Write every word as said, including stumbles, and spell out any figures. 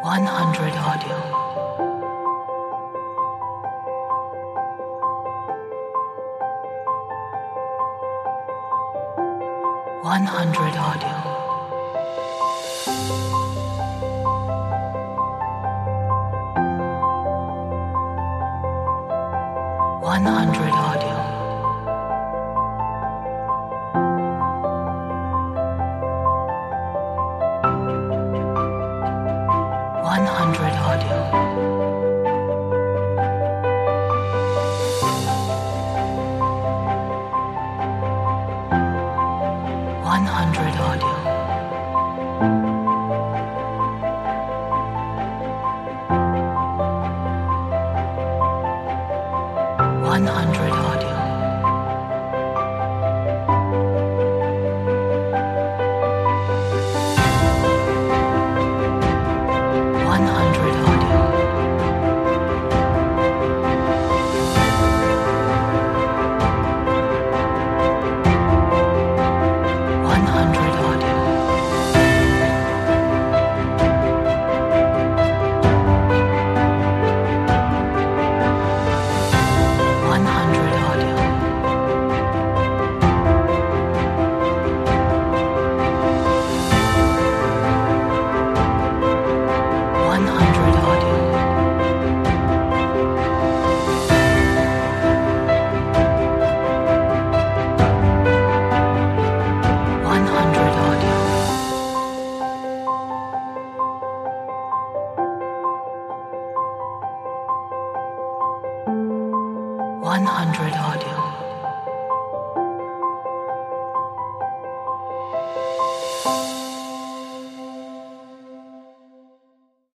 one hundred audio. one hundred audio. one hundred audio. one hundred audio. one hundred audio. one hundred audio. one hundred audio. one hundred audio. one hundred audio. one hundred audio. one hundred audio. one hundred audio.